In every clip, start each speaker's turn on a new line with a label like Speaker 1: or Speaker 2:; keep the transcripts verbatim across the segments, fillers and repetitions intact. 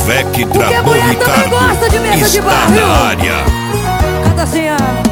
Speaker 1: Vec
Speaker 2: Porque
Speaker 1: Dragon
Speaker 2: mulher também gosta de mesa de
Speaker 1: está
Speaker 2: bar,
Speaker 1: na
Speaker 2: viu?
Speaker 1: área.
Speaker 2: Canta assim, ó.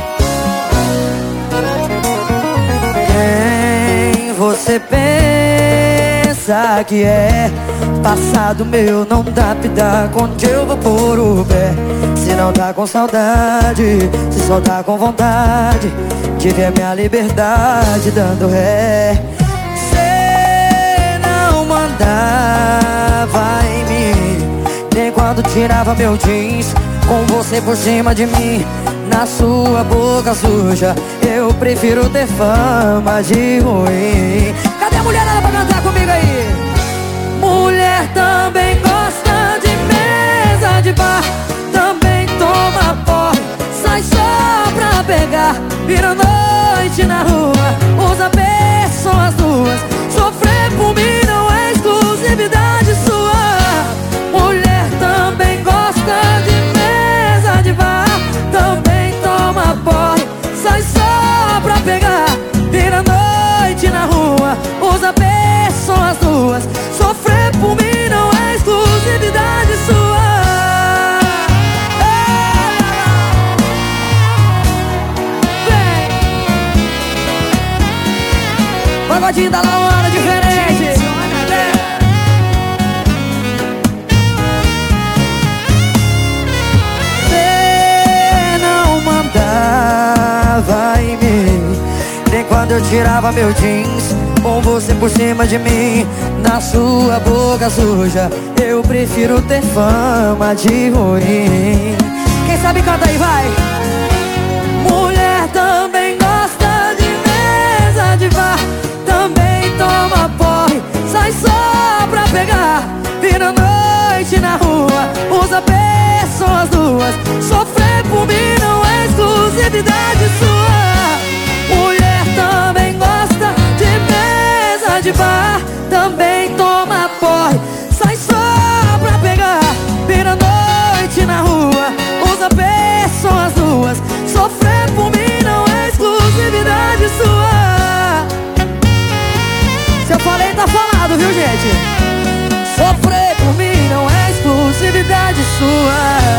Speaker 2: Quem você pensa que é? Passado meu não dá pitaco, onde eu vou pôr o pé? Se não tá com saudade, se só tá com vontade de ver minha liberdade dando ré. Cê não mandava em mim, nem quando tirava meu jeans com você por cima de mim. Na sua boca suja, eu prefiro ter fama de ruim. Cadê a mulherada pra cantar comigo aí? Mulher também gosta de mesa de bar, também toma porre, sai só pra pegar, vira noite na rua, usa pessoas duas. Sofrer por mim não é exclusividade sua. Mulher também gosta de mesa de bar, também toma porre, sai só pra pegar, vira noite na rua, usa pessoas duas. Sofrer por mim não é exclusividade sua. Vem! Pagodinho da Laura diferente. Você não mandava em mim, nem quando eu tirava meu jeans com você por cima de mim. Na sua boca suja, eu prefiro ter fama de ruim. Quem sabe canta aí, vai! Mulher também gosta de mesa de bar, também toma porre, sai só pra pegar, vira noite na rua, usa pessoas duas. Sofrer por mim não é exclusividade sua. Mulher também gosta de mesa de bar, também toma porre, sai só pra pegar, vira noite na rua, usa pessoas duas. Sofrer por mim não é exclusividade sua. Se eu falei, tá falado, viu, gente? Sofrer por mim não é exclusividade sua.